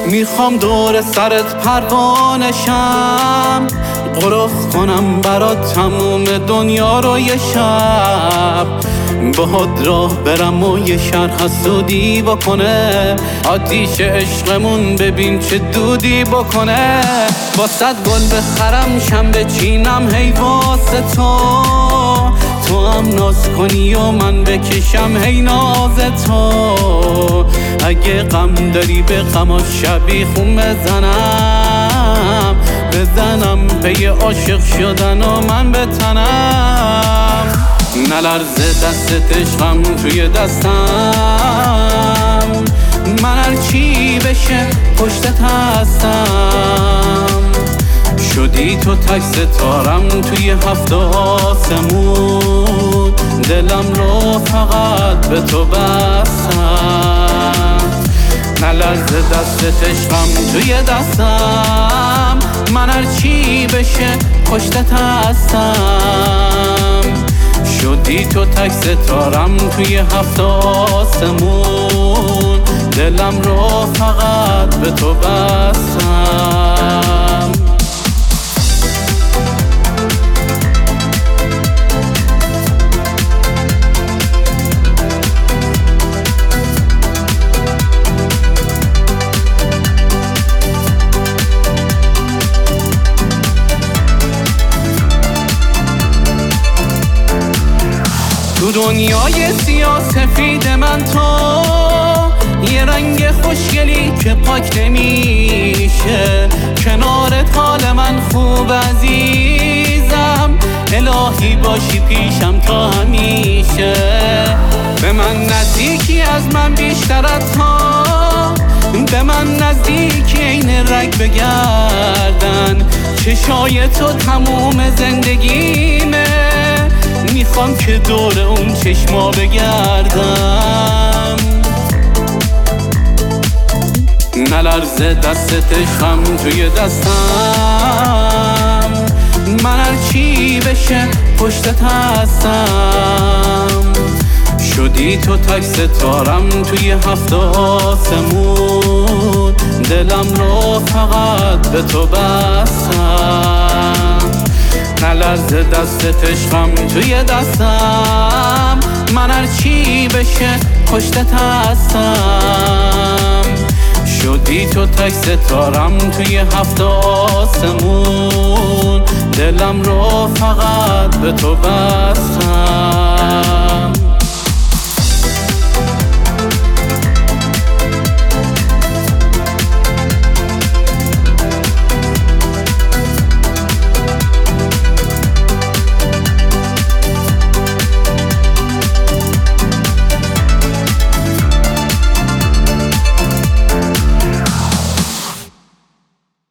میخوام دور سرت پروانشم، غرف کنم برات تموم دنیا رو یه شب، باهات راه برم و یه شهر حسودی بکنه، آتیش عشقمون ببین چه دودی بکنه. واسه گل بخرم شم بچینم هی واسه تو هم ناز کنی و من بکشم هی ناز تو. اگه غم داری به غما شبیخون بزنم پی عاشق شدن و من بتنم. نلرزه دستت عشقم توی دستم، من هرچی بشه پشتت هستم. شدی تو تک ستارم توی هفت آسمون، دلم رو فقط به تو بستم. نلرزه دستت عشقم توی دستم، من هرچی بشه پشتت هستم. شدی تو تک ستارم توی هفت آسمون، دلم رو فقط به تو بستم. تو دنیای سیاه‌سفید من تو یه رنگ خوشگلی که پاک نمیشه، کنارت حال من خوب عزیزم، الهی باشی پیشم تا همیشه. به من نزدیکی از من بیشتر از تا، به من نزدیکی این رگ بگردن، چشای تو تموم زندگیمه، میخوام که دور اون چشما بگردم. نلرزه دستت عشقم توی دستم، من هرچی بشه پشتت هستم. شدی تو تک ستارم توی هفت آسمون، دلم رو فقط به تو بستم. نلرزه دستت عشقم توی دستم، من هرچی بشه پشتت هستم. شدی تو تک ستارم توی هفت آسمون، دلم رو فقط به تو بستم.